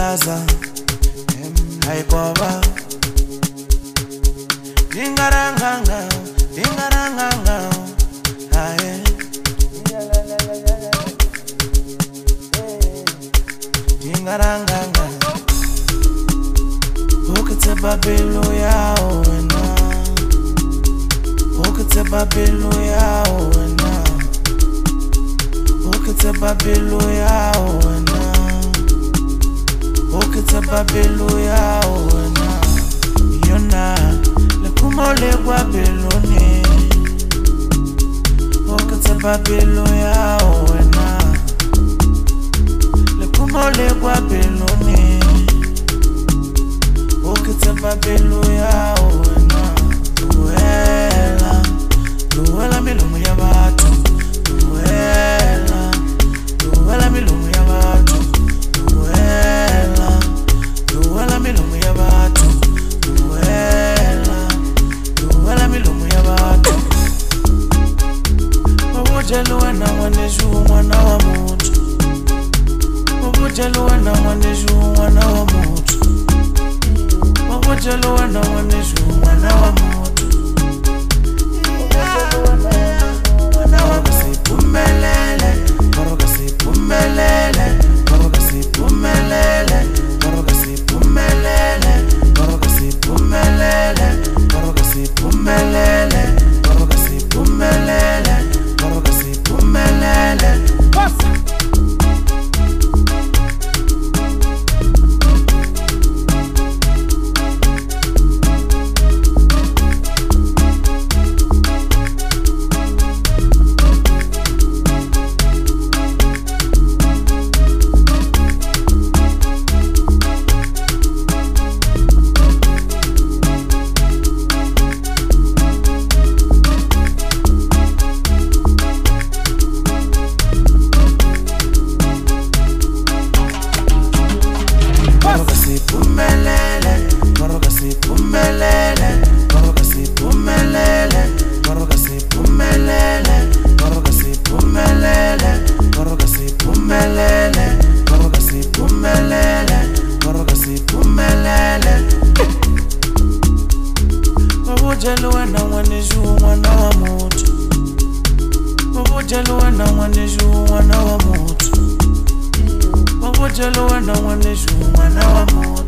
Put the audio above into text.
Plaza haikoba dingaranganga haye dingaranganga ukitse babelo yao wena ukitse babelo yao wena ukitse babelo yao wena ukitse babelo yao wena yona lekumole kwa belone ukitse babelo yao wena lekumole kwa belone ukitse babelo yao wena duela milomo ya batho duela milomo ya batho duela milomo ya batho duela milomo ya batho ubujelo wena mwaneju mwana wa mutu ubujelo wena mwaneju mwana wa mutu ubujelo wena mwaneju mwana wa mutu Pumelele, paroga si pumelele, paroga si pumelele, paroga si pumelele, paroga si pumelele, paroga si pumelele, paroga si pumelele, paroga si pumelele. Ubujelo wena mwaneju mwana wa mutu ubujelo wena mwaneju mwana wa mutu ubujelo wena mwaneju mwana wa mutu